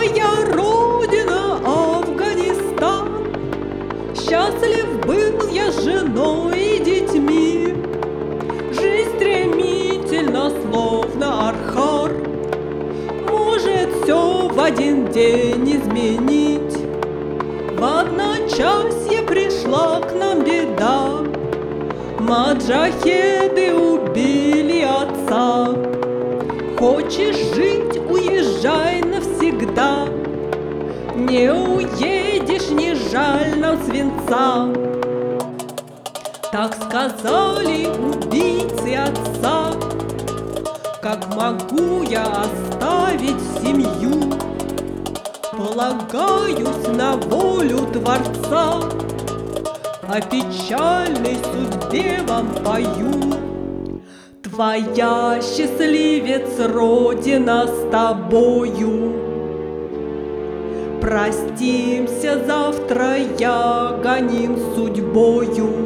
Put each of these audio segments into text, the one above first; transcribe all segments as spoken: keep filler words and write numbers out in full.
Моя родина Афганистан, счастлив был я с женой и детьми. Жизнь стремительно, словно архар, может все в один день изменить. В одночасье пришла к нам беда, маджахеды убили отца. Хочешь жить, уезжай навсегда, не уедешь, не жаль нам свинца. Так сказали убийцы отца. Как могу я оставить семью? Полагаюсь на волю Творца, о печальной судьбе вам пою. Твоя, счастливец, родина с тобою. Простимся завтра, я гоним судьбою.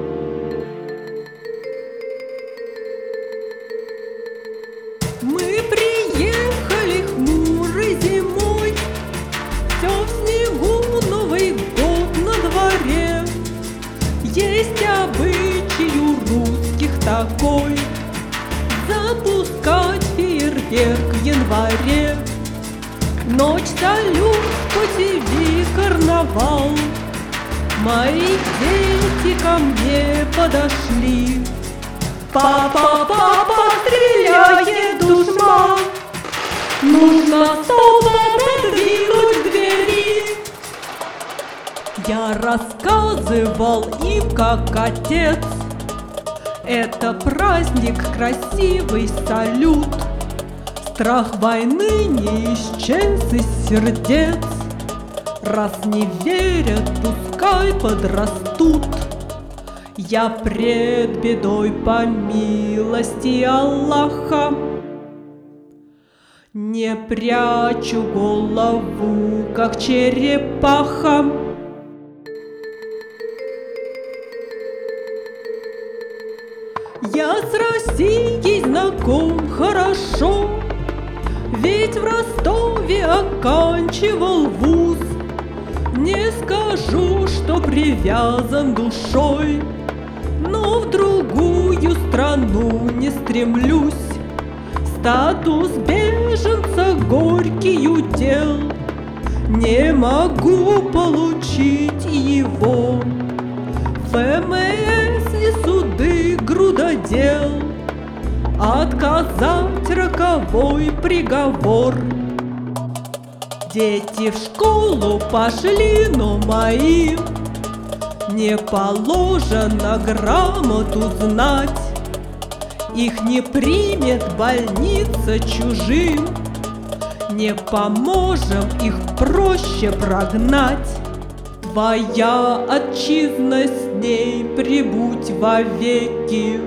Мы приехали хмурой зимой, все в снегу, Новый год на дворе. Есть обычай у русских такой — запускать фейерверк в январе. Ночь салют, по ТВ карнавал. Мои дети ко мне подошли. Папа, папа, стреляет душман, нужно снова продвинуть к двери. Я рассказывал им, как отец, это праздник, красивый салют. Страх войны не исчез из сердец. Раз не верят, пускай подрастут. Я пред бедой по милости Аллаха не прячу голову, как черепаха. Я с Россией знаком хорошо, ведь в Ростове оканчивал вуз. Не скажу, что привязан душой, но в другую страну не стремлюсь. Статус беженца горький удел, не могу получить его. ФМС и суды грудодел, отказать роковой приговор. Дети в школу пошли, но моим не положено грамоту знать. Их не примет больница чужим, не поможем, их проще прогнать. Твоя отчизна, с ней прибудь вовеки.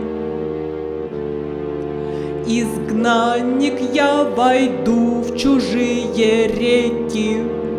Изгнанник, я войду в чужие реки.